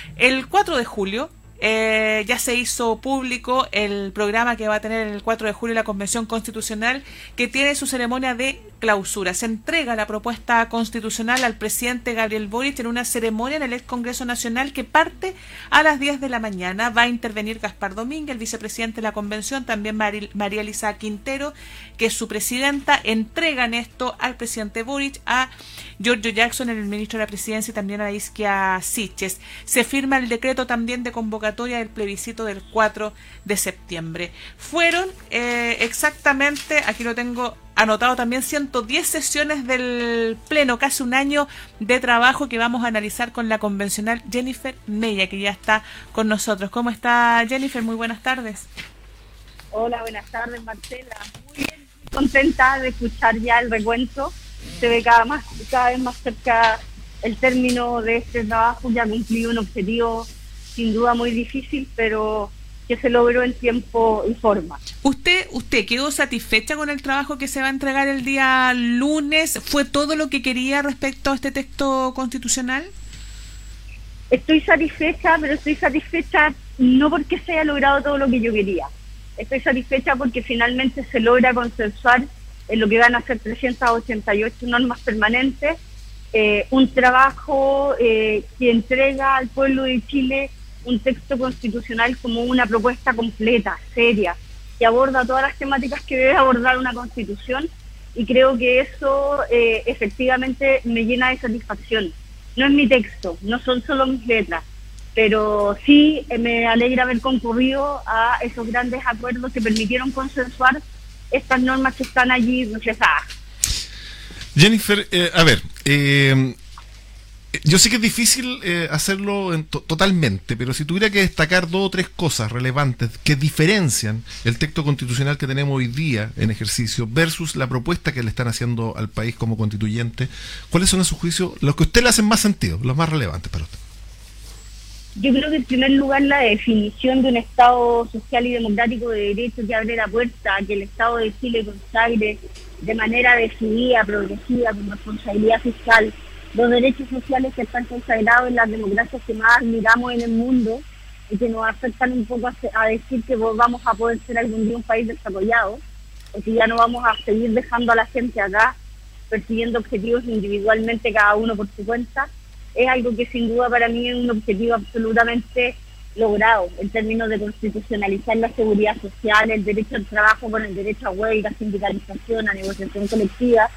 El 4 de julio ya se hizo público el programa que va a tener el 4 de julio la Convención Constitucional, que tiene su ceremonia de clausura. Se entrega la propuesta constitucional al presidente Gabriel Boric en una ceremonia en el ex Congreso Nacional que parte a las 10 de la mañana. Va a intervenir Gaspar Domínguez, el vicepresidente de la Convención, también María Elisa Quintero, que es su presidenta. Entregan esto al presidente Boric, a Giorgio Jackson, el ministro de la Presidencia, y también a Isquia Siches. Se firma el decreto también de convocatoria del plebiscito del 4 de septiembre. Fueron exactamente, aquí lo tengo anotado también, 110 sesiones del Pleno, casi un año de trabajo que vamos a analizar con la convencional Jennifer Mella, que ya está con nosotros. ¿Cómo está, Jennifer? Muy buenas tardes. Hola, buenas tardes, Marcela. Muy bien, contenta de escuchar ya el recuento. Se ve cada vez más cerca el término de este trabajo, que ha cumplido un objetivo sin duda muy difícil, pero que se logró en tiempo y forma. ¿Usted quedó satisfecha con el trabajo que se va a entregar el día lunes? ¿Fue todo lo que quería respecto a este texto constitucional? Estoy satisfecha, pero estoy satisfecha no porque se haya logrado todo lo que yo quería. Estoy satisfecha porque finalmente se logra consensuar en lo que van a ser 388 normas permanentes, un trabajo que entrega al pueblo de Chile un texto constitucional como una propuesta completa, seria, que aborda todas las temáticas que debe abordar una constitución, y creo que eso efectivamente me llena de satisfacción. No es mi texto, no son solo mis letras, pero sí me alegra haber concurrido a esos grandes acuerdos que permitieron consensuar estas normas que están allí reflejadas. Jennifer, yo sé que es difícil hacerlo totalmente, pero si tuviera que destacar 2 o 3 cosas relevantes que diferencian el texto constitucional que tenemos hoy día en ejercicio versus la propuesta que le están haciendo al país como constituyente, ¿cuáles son a su juicio los que a usted le hacen más sentido, los más relevantes para usted? Yo creo que en primer lugar la definición de un Estado social y democrático de derecho que abre la puerta a que el Estado de Chile consagre de manera decidida, progresiva, con responsabilidad fiscal, los derechos sociales que están consagrados en las democracias que más admiramos en el mundo y que nos afectan un poco a decir que vamos a poder ser algún día un país desarrollado, o que ya no vamos a seguir dejando a la gente acá persiguiendo objetivos individualmente cada uno por su cuenta. Es algo que sin duda para mí es un objetivo absolutamente logrado en términos de constitucionalizar la seguridad social, el derecho al trabajo con el derecho a huelga, sindicalización, a negociación colectiva,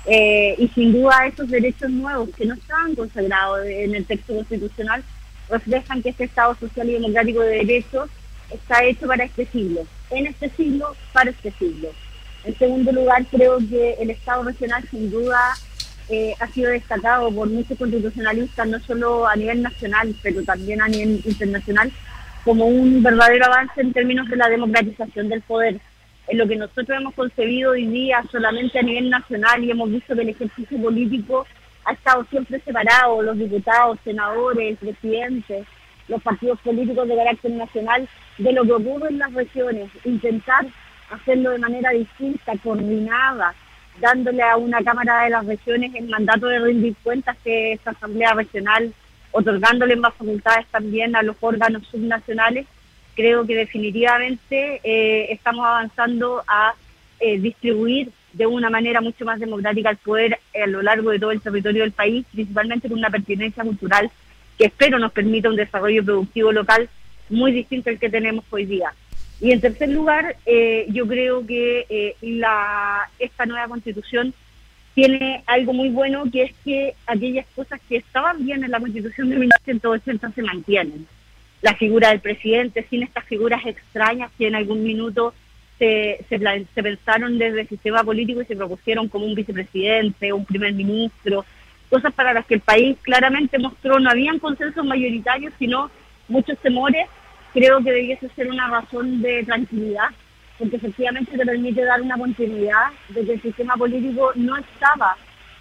y sin duda esos derechos nuevos que no estaban consagrados en el texto constitucional reflejan que este Estado social y democrático de derechos está hecho para este siglo, en este siglo, para este siglo. En segundo lugar, creo que el Estado regional sin duda ha sido destacado por muchos constitucionalistas, no solo a nivel nacional, pero también a nivel internacional, como un verdadero avance en términos de la democratización del poder. En lo que nosotros hemos concebido hoy día solamente a nivel nacional, y hemos visto que el ejercicio político ha estado siempre separado, los diputados, senadores, el presidente, los partidos políticos de carácter nacional, de lo que ocurre en las regiones. Intentar hacerlo de manera distinta, coordinada, dándole a una Cámara de las Regiones el mandato de rendir cuentas, que esta Asamblea Regional, otorgándole más facultades también a los órganos subnacionales. Creo que definitivamente estamos avanzando a distribuir de una manera mucho más democrática el poder a lo largo de todo el territorio del país, principalmente con una pertinencia cultural que espero nos permita un desarrollo productivo local muy distinto al que tenemos hoy día. Y en tercer lugar, yo creo que esta nueva Constitución tiene algo muy bueno, que es que aquellas cosas que estaban bien en la Constitución de 1980 se mantienen. La figura del presidente, sin estas figuras extrañas que en algún minuto se pensaron desde el sistema político y se propusieron como un vicepresidente, un primer ministro, cosas para las que el país claramente mostró no habían consensos mayoritarios, sino muchos temores. Creo que debiese ser una razón de tranquilidad, porque efectivamente te permite dar una continuidad de que el sistema político no estaba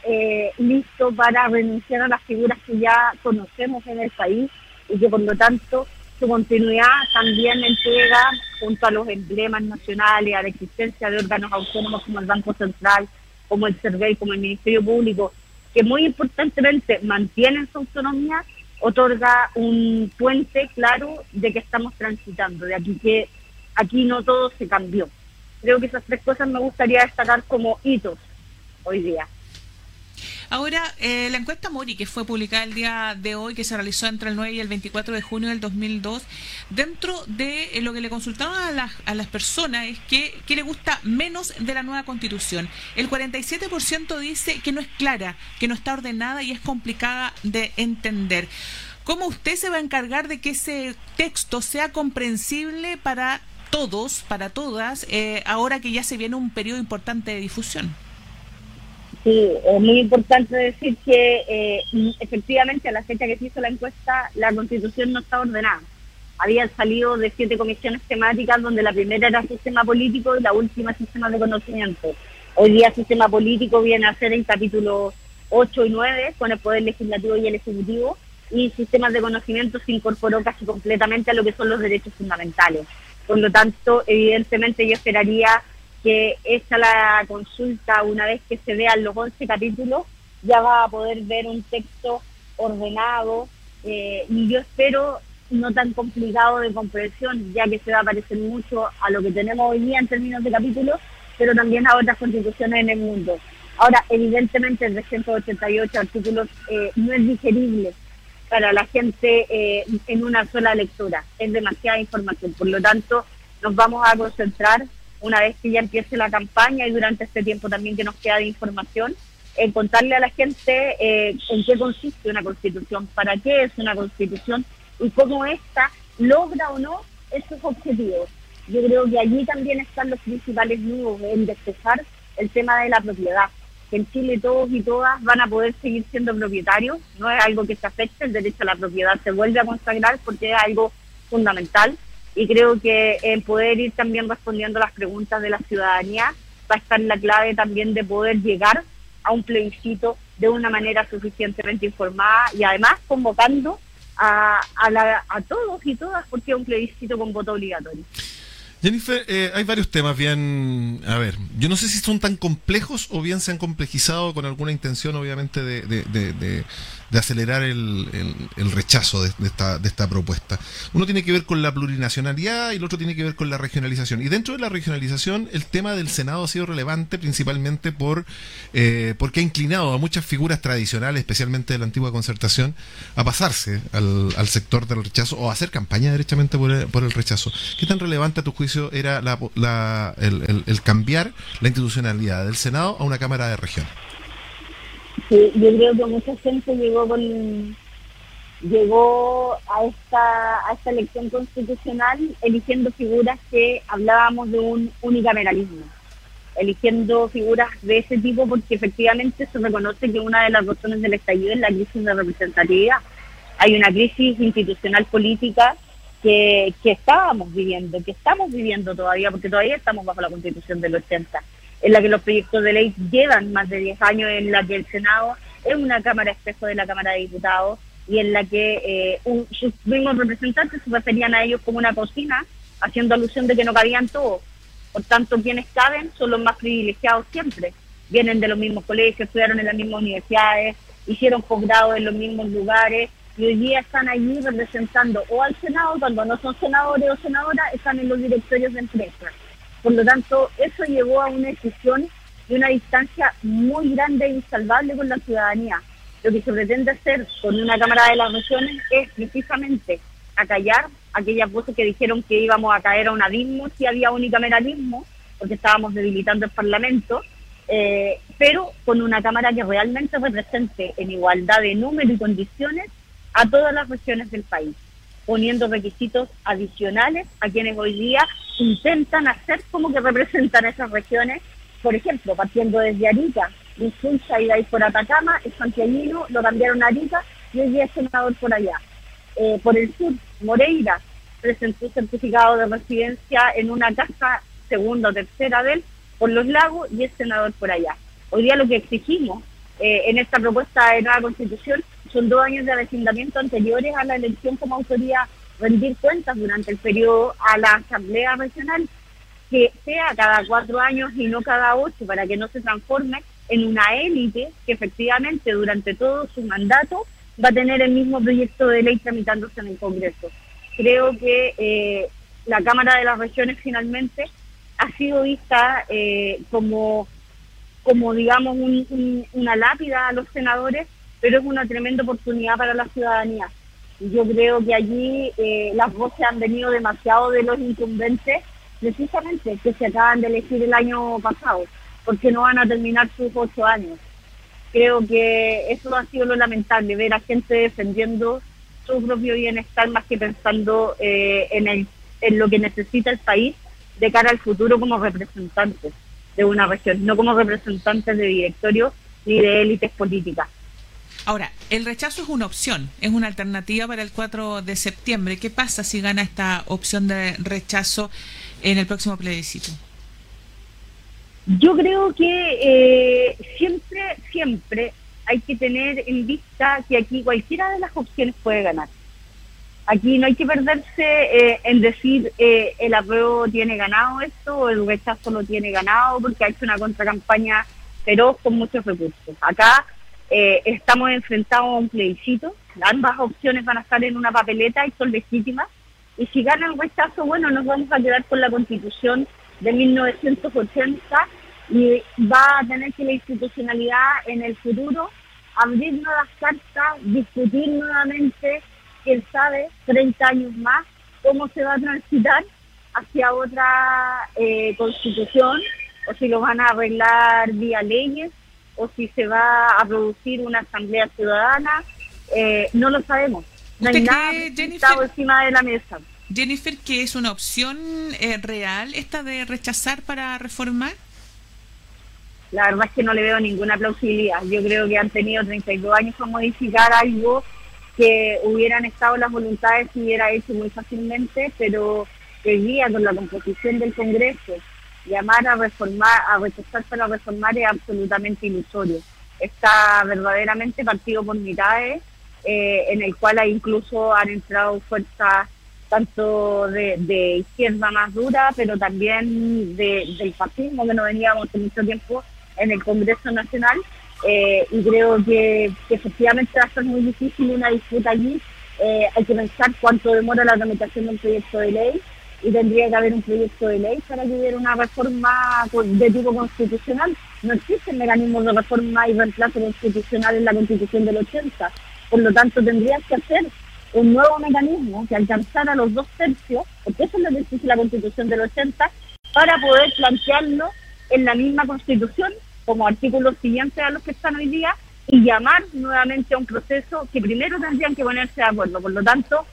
listo para renunciar a las figuras que ya conocemos en el país, y que por lo tanto su continuidad también entrega, junto a los emblemas nacionales, a la existencia de órganos autónomos como el Banco Central, como el CERVEL, como el Ministerio Público, que muy importantemente mantienen su autonomía, otorga un puente claro de que estamos transitando, de aquí que aquí no todo se cambió. Creo que esas tres cosas me gustaría destacar como hitos hoy día. Ahora, la encuesta Mori, que fue publicada el día de hoy, que se realizó entre el 9 y el 24 de junio del 2002, dentro de lo que le consultaban a las personas es qué le gusta menos de la nueva Constitución. El 47% dice que no es clara, que no está ordenada y es complicada de entender. ¿Cómo usted se va a encargar de que ese texto sea comprensible para todos, para todas, ahora que ya se viene un periodo importante de difusión? Sí, es muy importante decir que efectivamente a la fecha que se hizo la encuesta, la Constitución no está ordenada. Habían salido de 7 comisiones temáticas, donde la primera era sistema político y la última sistema de conocimiento. Hoy día sistema político viene a ser en capítulos 8 y 9, con el Poder Legislativo y el Ejecutivo, y sistemas de conocimiento se incorporó casi completamente a lo que son los derechos fundamentales. Por lo tanto, evidentemente yo esperaría que hecha la consulta, una vez que se vean los 11 capítulos, ya va a poder ver un texto ordenado, y yo espero no tan complicado de comprensión, ya que se va a parecer mucho a lo que tenemos hoy día en términos de capítulos, pero también a otras constituciones en el mundo. Ahora, evidentemente el 388 artículos no es digerible para la gente en una sola lectura, es demasiada información, por lo tanto nos vamos a concentrar una vez que ya empiece la campaña y durante este tiempo también que nos queda de información, en contarle a la gente en qué consiste una constitución, para qué es una constitución y cómo ésta logra o no esos objetivos. Yo creo que allí también están los principales nudos en despejar el tema de la propiedad, que en Chile todos y todas van a poder seguir siendo propietarios, no es algo que se afecte, el derecho a la propiedad se vuelve a consagrar porque es algo fundamental. Y creo que en poder ir también respondiendo a las preguntas de la ciudadanía va a estar la clave también de poder llegar a un plebiscito de una manera suficientemente informada y además convocando a todos y todas, porque es un plebiscito con voto obligatorio. Jennifer, hay varios temas bien, a ver, yo no sé si son tan complejos o bien se han complejizado con alguna intención obviamente de acelerar el rechazo de esta propuesta. Uno tiene que ver con la plurinacionalidad y el otro tiene que ver con la regionalización. Y dentro de la regionalización el tema del Senado ha sido relevante principalmente porque ha inclinado a muchas figuras tradicionales, especialmente de la antigua concertación, a pasarse al sector del rechazo o a hacer campaña derechamente por el rechazo. ¿Qué tan relevante a tu juicio era el cambiar la institucionalidad del Senado a una Cámara de Región? Sí, yo creo que mucha gente llegó a esta elección constitucional eligiendo figuras que hablábamos de un unicameralismo, eligiendo figuras de ese tipo porque efectivamente se reconoce que una de las razones del estallido es la crisis de representatividad. Hay una crisis institucional política que estamos viviendo todavía, porque todavía estamos bajo la Constitución del 80, en la que los proyectos de ley llevan más de 10 años, en la que el Senado es una cámara espejo de la Cámara de Diputados y en la que sus mismos representantes se referían a ellos como una cocina, haciendo alusión de que no cabían todos. Por tanto, quienes caben son los más privilegiados siempre. Vienen de los mismos colegios, estudiaron en las mismas universidades, hicieron posgrado en los mismos lugares, y hoy día están allí representando o al Senado, cuando no son senadores o senadoras, están en los directorios de empresas. Por lo tanto, eso llevó a una decisión y una distancia muy grande e insalvable con la ciudadanía. Lo que se pretende hacer con una Cámara de las Regiones es precisamente acallar aquellas voces que dijeron que íbamos a caer a un abismo si había unicameralismo, porque estábamos debilitando el Parlamento, pero con una Cámara que realmente represente en igualdad de número y condiciones a todas las regiones del país, poniendo requisitos adicionales a quienes hoy día intentan hacer como que representan esas regiones. Por ejemplo, partiendo desde Arica, Insulza y de ahí por Atacama, es santiaguino, lo cambiaron a Arica y hoy día es senador por allá. Por el sur, Moreira presentó certificado de residencia en una casa segunda o tercera de él, por los lagos, y es senador por allá. Hoy día lo que exigimos en esta propuesta de nueva constitución son 2 años de avecindamiento anteriores a la elección como autoridad, rendir cuentas durante el periodo a la Asamblea Regional, que sea cada 4 años y no cada 8, para que no se transforme en una élite que efectivamente durante todo su mandato va a tener el mismo proyecto de ley tramitándose en el Congreso. Creo que la Cámara de las Regiones finalmente ha sido vista como digamos, una lápida a los senadores, pero es una tremenda oportunidad para la ciudadanía. Yo creo que allí las voces han venido demasiado de los incumbentes, precisamente que se acaban de elegir el año pasado, porque no van a terminar sus 8 años. Creo que eso ha sido lo lamentable, ver a gente defendiendo su propio bienestar más que pensando en lo que necesita el país de cara al futuro como representantes de una región, no como representantes de directorio ni de élites políticas. Ahora, el rechazo es una opción, es una alternativa para el 4 de septiembre. ¿Qué pasa si gana esta opción de rechazo en el próximo plebiscito? Yo creo que siempre hay que tener en vista que aquí cualquiera de las opciones puede ganar. Aquí no hay que perderse en decir el apruebo tiene ganado esto o el rechazo lo tiene ganado porque ha hecho una contracampaña feroz con muchos recursos. Acá estamos enfrentados a un plebiscito, ambas opciones van a estar en una papeleta y son legítimas, y si gana el rechazo, bueno, nos vamos a quedar con la Constitución de 1980 y va a tener que la institucionalidad en el futuro abrir nuevas cartas, discutir nuevamente, quién sabe, 30 años más, cómo se va a transitar hacia otra constitución, o si lo van a arreglar vía leyes, o si se va a producir una asamblea ciudadana, no lo sabemos. No hay nada presentado encima de la mesa. Jennifer, ¿que es una opción real esta de rechazar para reformar? La verdad es que no le veo ninguna plausibilidad. Yo creo que han tenido 32 años para modificar algo que hubieran estado las voluntades y hubiera hecho muy fácilmente, pero hoy día con la composición del Congreso, llamar a reformar, a rechazar para reformar es absolutamente ilusorio. Está verdaderamente partido por mitades, en el cual incluso han entrado fuerzas tanto de izquierda más dura, pero también del fascismo que no veníamos hace mucho tiempo en el Congreso Nacional, y creo que efectivamente va a ser muy difícil una disputa allí. Hay que pensar cuánto demora la tramitación de un proyecto de ley, y tendría que haber un proyecto de ley para que hubiera una reforma de tipo constitucional. No existen mecanismos de reforma y reemplazo constitucional en la Constitución del 80, por lo tanto tendría que hacer un nuevo mecanismo que alcanzara los 2/3, porque eso es lo que exige la Constitución del 80, para poder plantearlo en la misma Constitución como artículos siguientes a los que están hoy día, y llamar nuevamente a un proceso que primero tendrían que ponerse de acuerdo. Por lo tanto,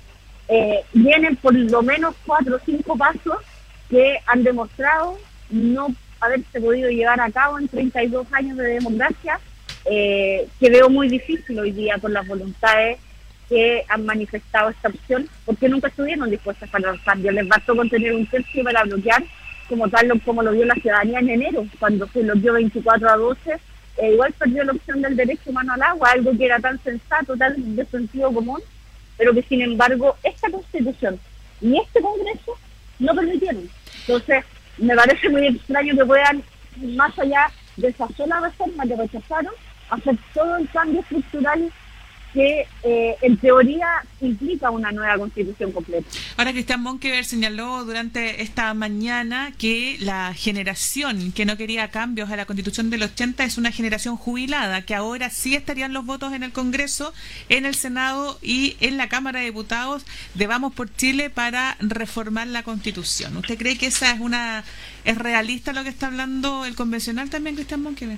vienen por lo menos 4 o 5 pasos que han demostrado no haberse podido llevar a cabo en 32 años de democracia, que veo muy difícil hoy día con las voluntades que han manifestado esta opción, porque nunca estuvieron dispuestas para los cambios. Les bastó con tener un tercio para bloquear, como lo vio la ciudadanía en enero, cuando se bloqueó 24-12, igual perdió la opción del derecho humano al agua, algo que era tan sensato, tan de sentido común, pero que sin embargo esta Constitución y este Congreso no permitieron. Entonces, me parece muy extraño que puedan, más allá de esa sola reforma que rechazaron, hacer todo el cambio estructural que en teoría implica una nueva constitución completa. Ahora, Cristian Monkever señaló durante esta mañana que la generación que no quería cambios a la Constitución del 80 es una generación jubilada, que ahora sí estarían los votos en el Congreso, en el Senado y en la Cámara de Diputados de Vamos por Chile para reformar la Constitución. ¿Usted cree que esa es realista lo que está hablando el convencional también, Cristian Monkever?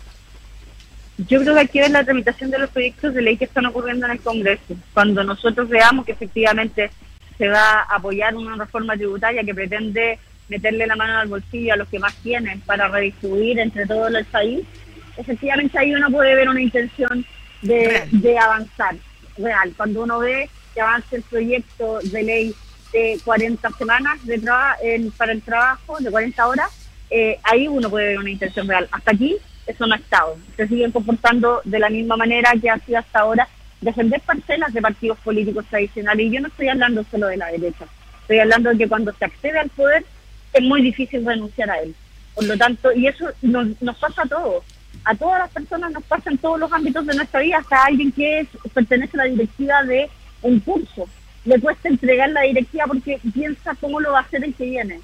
Yo creo que hay que ver la tramitación de los proyectos de ley que están ocurriendo en el Congreso. Cuando nosotros veamos que efectivamente se va a apoyar una reforma tributaria que pretende meterle la mano al bolsillo a los que más tienen para redistribuir entre todo el país, efectivamente ahí uno puede ver una intención de avanzar real. Cuando uno ve que avanza el proyecto de ley de 40 semanas para el trabajo, de 40 horas, ahí uno puede ver una intención real. Hasta aquí eso no ha estado. Se siguen comportando de la misma manera que ha sido hasta ahora, defender parcelas de partidos políticos tradicionales. Y yo no estoy hablando solo de la derecha, estoy hablando de que cuando se accede al poder es muy difícil renunciar a él. Por lo tanto, y eso nos pasa a todos. a todas las personas nos pasa en todos los ámbitos de nuestra vida, hasta alguien que pertenece a la directiva de un curso. Le cuesta entregar la directiva porque piensa cómo lo va a hacer el que viene.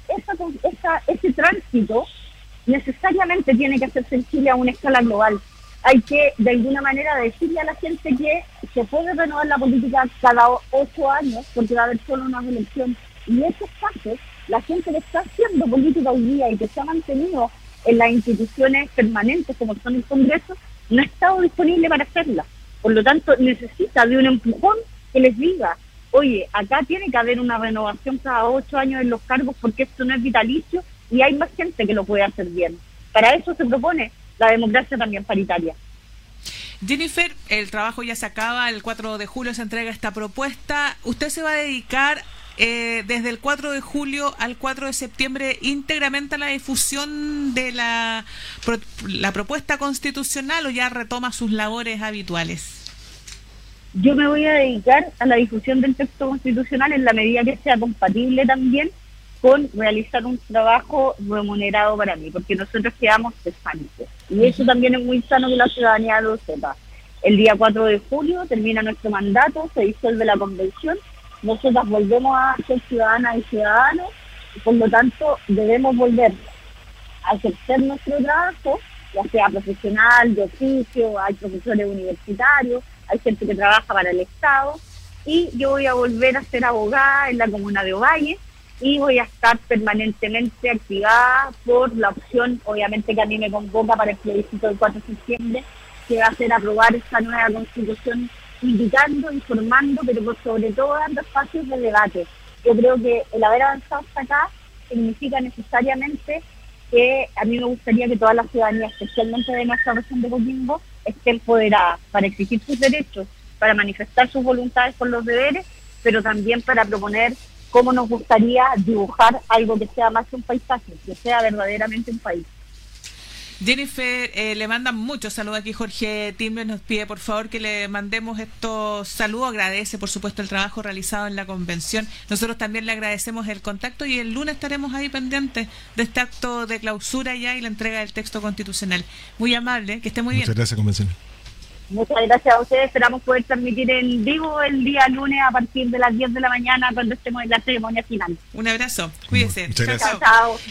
Ese tránsito necesariamente tiene que hacerse en Chile a una escala global. Hay que, de alguna manera, decirle a la gente que se puede renovar la política cada 8 años, porque va a haber solo una elección. Y esos casos, la gente que está haciendo política hoy día y que se ha mantenido en las instituciones permanentes, como son el Congreso, no ha estado disponible para hacerla. Por lo tanto, necesita de un empujón que les diga, oye, acá tiene que haber una renovación cada 8 años en los cargos, porque esto no es vitalicio y hay más gente que lo puede hacer bien. Para eso se propone la democracia también paritaria. Jennifer, el trabajo ya se acaba, el 4 de julio se entrega esta propuesta. ¿Usted se va a dedicar desde el 4 de julio al 4 de septiembre íntegramente a la difusión de la propuesta constitucional o ya retoma sus labores habituales? Yo me voy a dedicar a la difusión del texto constitucional en la medida que sea compatible también con realizar un trabajo remunerado para mí, porque nosotros quedamos cesantes. Y eso también es muy sano que la ciudadanía lo sepa. El día 4 de julio termina nuestro mandato, se disuelve la convención, nosotras volvemos a ser ciudadanas y ciudadanos, y por lo tanto debemos volver a ejercer nuestro trabajo, ya sea profesional, de oficio, hay profesores universitarios, hay gente que trabaja para el Estado, y yo voy a volver a ser abogada en la comuna de Ovalle, y voy a estar permanentemente activada por la opción, obviamente, que a mí me convoca para el plebiscito del 4 de septiembre, que va a ser aprobar esta nueva constitución, indicando, informando, pero por sobre todo dando espacios de debate. Yo creo que el haber avanzado hasta acá significa necesariamente que a mí me gustaría que toda la ciudadanía, especialmente de nuestra región de Coquimbo, esté empoderada para exigir sus derechos, para manifestar sus voluntades por los deberes, pero también para proponer cómo nos gustaría dibujar algo que sea más que un paisaje, que sea verdaderamente un país. Jennifer, le mandan muchos saludos aquí. Jorge Timbre nos pide por favor que le mandemos estos saludos. Agradece por supuesto el trabajo realizado en la convención. Nosotros también le agradecemos el contacto y el lunes estaremos ahí pendientes de este acto de clausura ya y la entrega del texto constitucional. Muy amable, que esté muy bien. Muchas gracias, convención. Muchas gracias a ustedes. Esperamos poder transmitir en vivo el día lunes a partir de las 10 de la mañana cuando estemos en la ceremonia final. Un abrazo. Cuídese. Muchas gracias. Chao, chao.